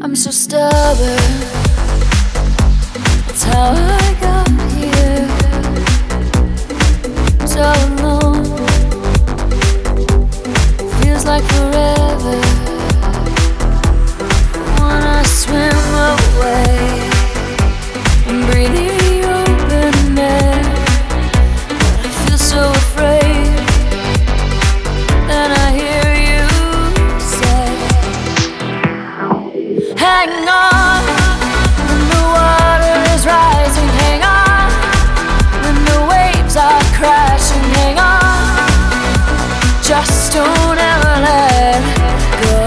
I'm so stubborn. That's how I got here. So alone. Feels like forever. Wanna swim away and breathe the open air. But I feel so afraid. Then I hear you say, hang on, when the water is rising, hang on, when the waves are crashing, hang on, just don't ever let go.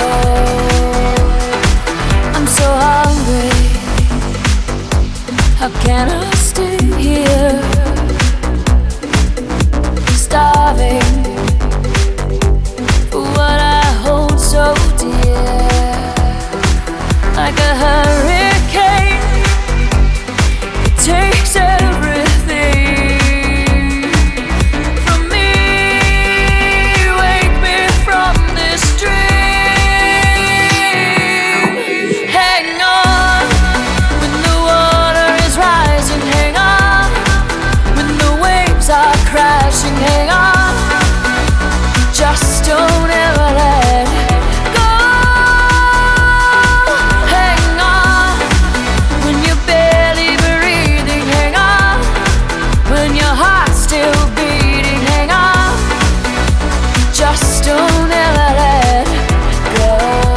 I'm so hungry, how can I stay here? Starving for what I hold so dear. Like a hurricane, it takes everything from me. Wake me from this dream. Hang on, when the water is rising, hang on, when the waves are crashing, hang on, just don't ever let go. Hang on, when you're barely breathing, hang on, when your heart's still beating, hang on, just don't ever let go.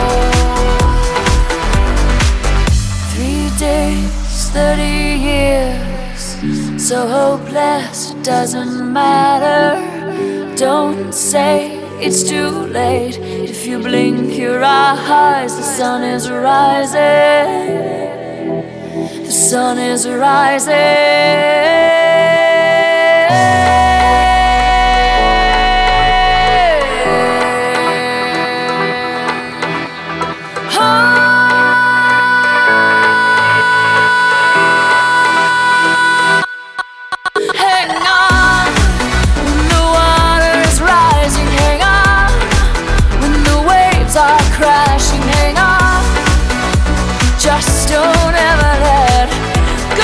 3 days, 30 years, so hopeless, it doesn't matter. Don't say it's too late. If you blink your eyes, the sun is rising. The sun is rising.